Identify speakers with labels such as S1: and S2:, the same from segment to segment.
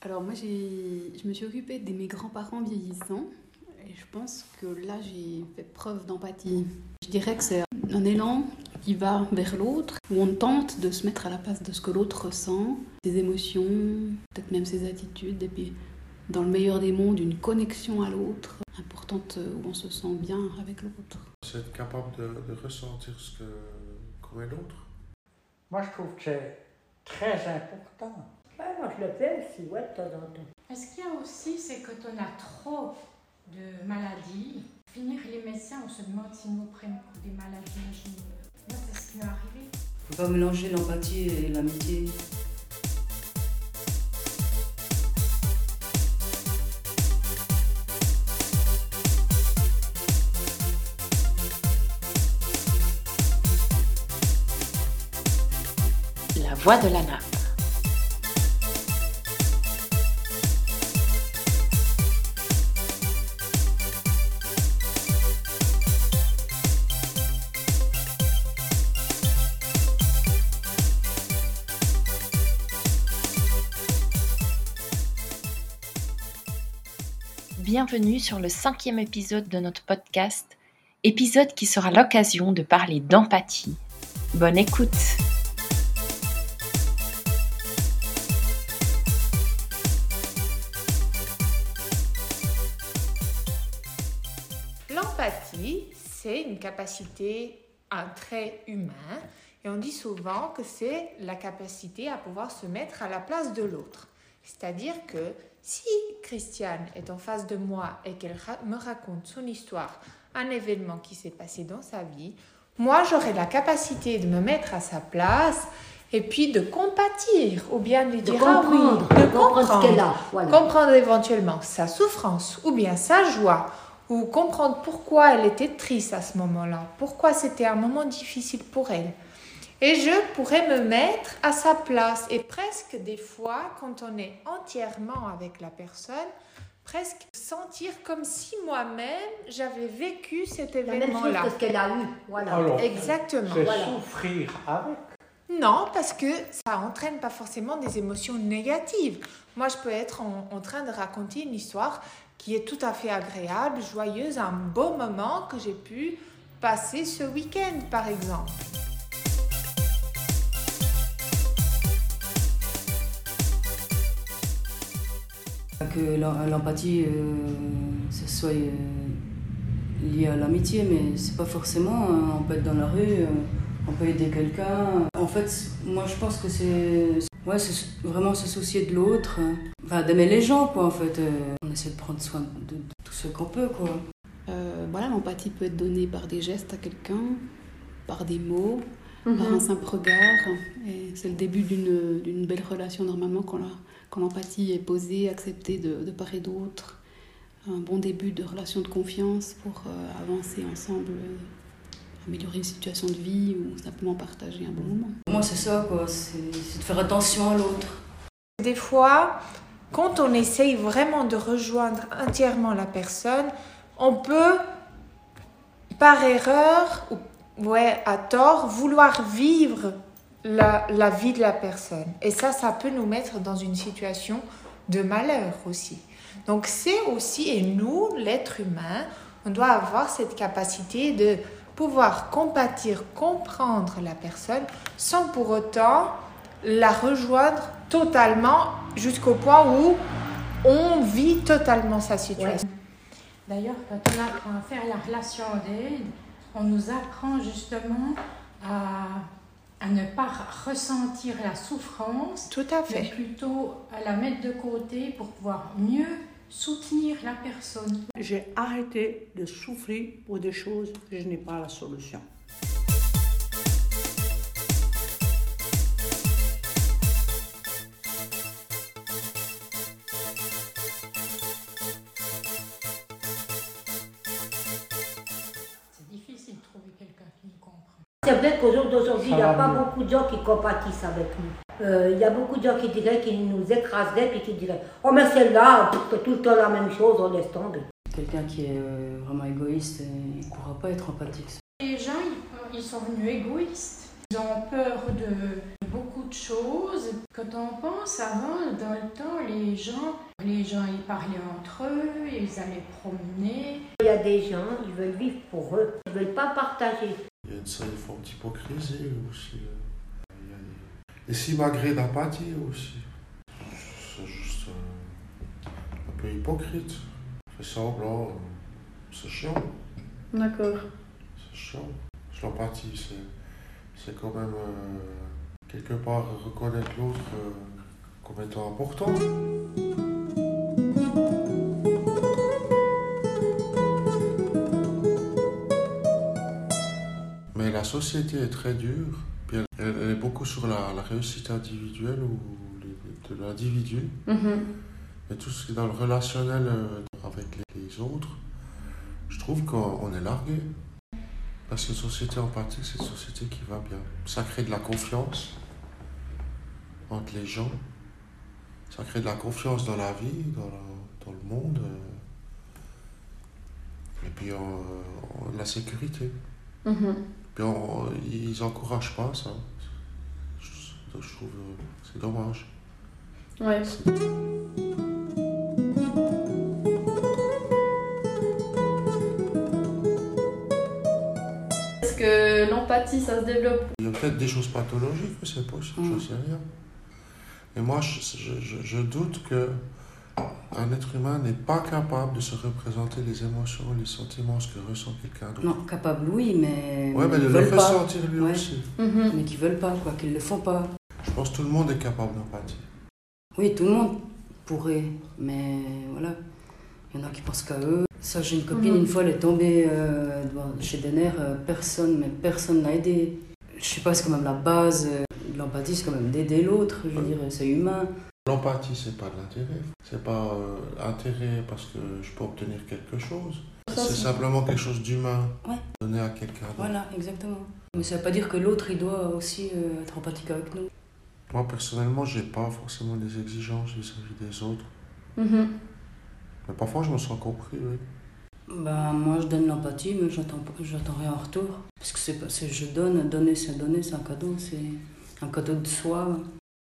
S1: Alors moi, je me suis occupée de mes grands-parents vieillissants et je pense que là, j'ai fait preuve d'empathie. Je dirais que c'est un élan qui va vers l'autre, où on tente de se mettre à la place de ce que l'autre ressent, ses émotions, peut-être même ses attitudes, et puis dans le meilleur des mondes, une connexion à l'autre, importante où on se sent bien avec l'autre.
S2: C'est être capable de ressentir ce qu'est l'autre.
S3: Moi, je trouve que c'est très important.
S4: Moi, je le fais aussi, ouais, de temps en temps.
S5: Mais ce qu'il y a aussi, c'est que quand on a trop de maladies, finir les médecins, on se demande s'ils nous prennent pour des maladies ingénieuses. Moi, c'est ce qui m'est arrivé.
S6: Il ne faut pas mélanger l'empathie et l'amitié.
S7: La voix de la nappe. Bienvenue sur le 5e épisode de notre podcast, épisode qui sera l'occasion de parler d'empathie. Bonne écoute!
S8: L'empathie, c'est une capacité, un trait humain, et on dit souvent que c'est la capacité à pouvoir se mettre à la place de l'autre. C'est-à-dire que si Christiane est en face de moi et qu'elle me raconte son histoire, un événement qui s'est passé dans sa vie, moi j'aurai la capacité de me mettre à sa place et puis de compatir ou bien de lui dire
S4: comprendre ce qu'elle a, voilà.
S8: Comprendre éventuellement sa souffrance ou bien sa joie, ou comprendre pourquoi elle était triste à ce moment-là, pourquoi c'était un moment difficile pour elle. Et je pourrais me mettre à sa place. Et presque des fois, quand on est entièrement avec la personne, presque sentir comme si moi-même, j'avais vécu cet événement-là.
S4: La même chose que ce qu'elle a eu, voilà.
S3: Alors,
S8: exactement.
S3: c'est
S8: Voilà.
S3: souffrir avec.
S8: Non, parce que ça entraîne pas forcément des émotions négatives. Moi, je peux être en train de raconter une histoire qui est tout à fait agréable, joyeuse, un beau moment que j'ai pu passer ce week-end, par exemple.
S6: Que l'empathie, ça soit lié à l'amitié, mais c'est pas forcément. On peut être dans la rue, on peut aider quelqu'un. En fait, moi je pense que c'est vraiment se soucier de l'autre, enfin d'aimer les gens, quoi. En fait, on essaie de prendre soin de tout ce qu'on peut, quoi.
S1: Voilà, l'empathie peut être donnée par des gestes à quelqu'un, par des mots, par un simple regard. Et c'est le début d'une belle relation normalement quand l'empathie est posée, acceptée de part et d'autre. Un bon début de relation de confiance pour avancer ensemble, améliorer une situation de vie ou simplement partager un bon moment.
S6: Moi c'est ça, quoi, c'est de faire attention à l'autre.
S8: Des fois, quand on essaye vraiment de rejoindre entièrement la personne, on peut, par erreur ou à tort, vouloir vivre la vie de la personne. Et ça peut nous mettre dans une situation de malheur aussi. Donc c'est aussi, et nous, l'être humain, on doit avoir cette capacité de pouvoir compatir, comprendre la personne, sans pour autant la rejoindre totalement jusqu'au point où on vit totalement sa situation.
S5: D'ailleurs, quand on apprend à faire la relation d'aide, on nous apprend justement à ne pas ressentir la souffrance,
S8: Tout à
S5: mais
S8: fait.
S5: plutôt à la mettre de côté pour pouvoir mieux soutenir la personne.
S3: J'ai arrêté de souffrir pour des choses que je n'ai pas la solution.
S5: C'est difficile de trouver quelqu'un qui nous comprend.
S4: C'est vrai qu'aujourd'hui, il n'y a
S3: Ça
S4: pas
S3: va mieux.
S4: beaucoup de gens qui compatissent avec nous. Il y a beaucoup de gens qui diraient qu'ils nous écraseraient et qui diraient « Oh mais celle-là, c'est tout le temps la même chose, on laisse tomber. »
S6: Quelqu'un qui est vraiment égoïste, il ne pourra pas être empathique.
S5: Les gens, ils sont devenus égoïstes. Ils ont peur de beaucoup de choses. Quand on pense avant, dans le temps, les gens ils parlaient entre eux, ils allaient promener.
S4: Il y a des gens, ils veulent vivre pour eux, ils ne veulent pas partager.
S2: Il y a une certaine forme d'hypocrisie aussi. Il y a des simagrées d'empathie aussi. C'est juste un peu hypocrite. On fait semblant, c'est chiant.
S1: D'accord.
S2: C'est chiant. L'empathie, c'est quand même quelque part reconnaître l'autre comme étant important. Mais la société est très dure, puis elle est beaucoup sur la réussite individuelle ou de l'individu. Et tout ce qui est dans le relationnel avec les autres, je trouve qu'on est largué. Parce qu'une société empathique, c'est une société qui va bien. Ça crée de la confiance entre les gens. Ça crée de la confiance dans la vie, dans le monde. Et puis la sécurité. Puis ils n'encouragent pas ça. Je trouve que c'est dommage.
S1: Ouais. Est-ce que l'empathie, ça se développe?
S2: Il y a peut-être des choses pathologiques, mais c'est possible, je ne sais rien. Et moi, je doute qu'un être humain n'est pas capable de se représenter les émotions, les sentiments, ce que ressent quelqu'un d'autre.
S6: Non, capable, oui, mais.
S2: Ouais, mais de le ressentir lui aussi.
S6: Mais qui veulent pas, quoi, qu'ils le font pas.
S2: Je pense que tout le monde est capable d'empathie.
S6: Oui, tout le monde pourrait, mais voilà. Il y en a qui pensent qu'à eux. Ça, j'ai une copine, une fois, elle est tombée chez Denner, personne l'a aidée. Je sais pas, c'est quand même la base de l'empathie, c'est quand même d'aider l'autre, je veux dire, c'est humain.
S2: L'empathie, c'est pas de l'intérêt. C'est pas intérêt parce que je peux obtenir quelque chose. C'est simplement quelque chose d'humain, donné à quelqu'un d'autre.
S6: Voilà, exactement. Mais ça veut pas dire que l'autre, il doit aussi être empathique avec nous.
S2: Moi, personnellement, j'ai pas forcément des exigences vis-à-vis des autres. Mais parfois, je me sens compris, oui.
S6: Bah, moi, je donne l'empathie, mais j'attends rien en retour. Parce que je donne, donner, c'est un cadeau, c'est un cadeau de soi.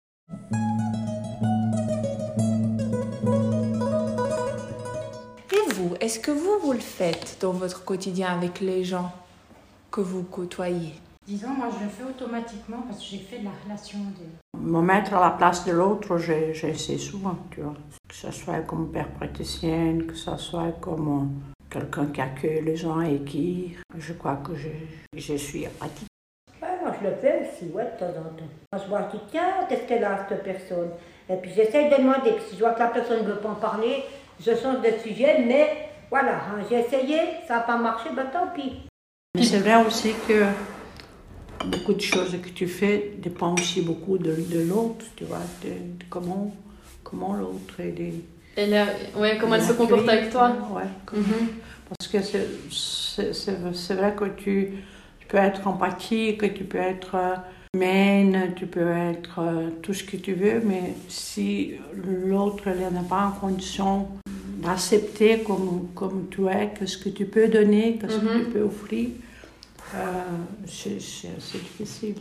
S8: Et vous, est-ce que vous le faites dans votre quotidien avec les gens que vous côtoyez?
S5: Disons, moi, je le fais automatiquement parce que j'ai fait de la relation d'aide.
S3: Me mettre à la place de l'autre, j'essaie souvent, tu vois. Que ce soit comme père praticienne, que ce soit comme quelqu'un qui accueille les gens et qui... Je crois que je suis empathique.
S4: Ouais, moi, je le fais aussi, de temps en temps. Moi, je vois, je dis, tiens, qu'est-ce qu'elle a, cette personne? Et puis, j'essaie de demander. Puis, si je vois que la personne ne veut pas en parler, je change de sujet. Mais, voilà, j'ai essayé, ça n'a pas marché, ben tant pis.
S3: Mais c'est vrai aussi que beaucoup de choses que tu fais dépendent aussi beaucoup de l'autre, tu vois, de comment l'autre est...
S1: Comment elle se comporte avec toi.
S3: Ouais. Parce que c'est vrai que tu peux être empathique, tu peux être humaine, tu peux être tout ce que tu veux, mais si l'autre n'est pas en condition d'accepter comme tu es, que ce que tu peux donner, que ce que tu peux offrir, c'est assez difficile.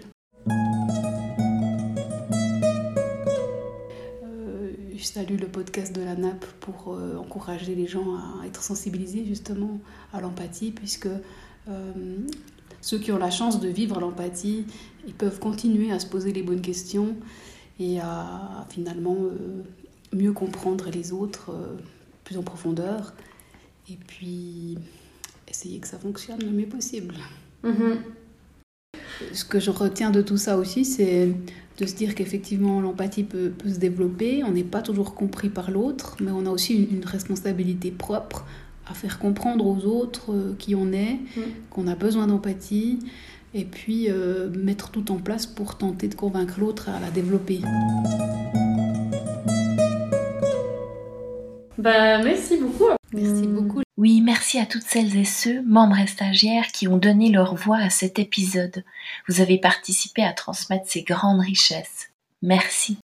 S1: Je salue le podcast de la NAP pour encourager les gens à être sensibilisés justement à l'empathie, puisque ceux qui ont la chance de vivre l'empathie, ils peuvent continuer à se poser les bonnes questions et à finalement mieux comprendre les autres plus en profondeur et puis essayer que ça fonctionne le mieux possible. Ce que je retiens de tout ça aussi, c'est de se dire qu'effectivement l'empathie peut se développer, on n'est pas toujours compris par l'autre, mais on a aussi une responsabilité propre à faire comprendre aux autres qui on est, qu'on a besoin d'empathie, et puis mettre tout en place pour tenter de convaincre l'autre à la développer.
S9: Merci beaucoup.
S1: Merci beaucoup.
S7: Oui, merci à toutes celles et ceux, membres et stagiaires, qui ont donné leur voix à cet épisode. Vous avez participé à transmettre ces grandes richesses. Merci.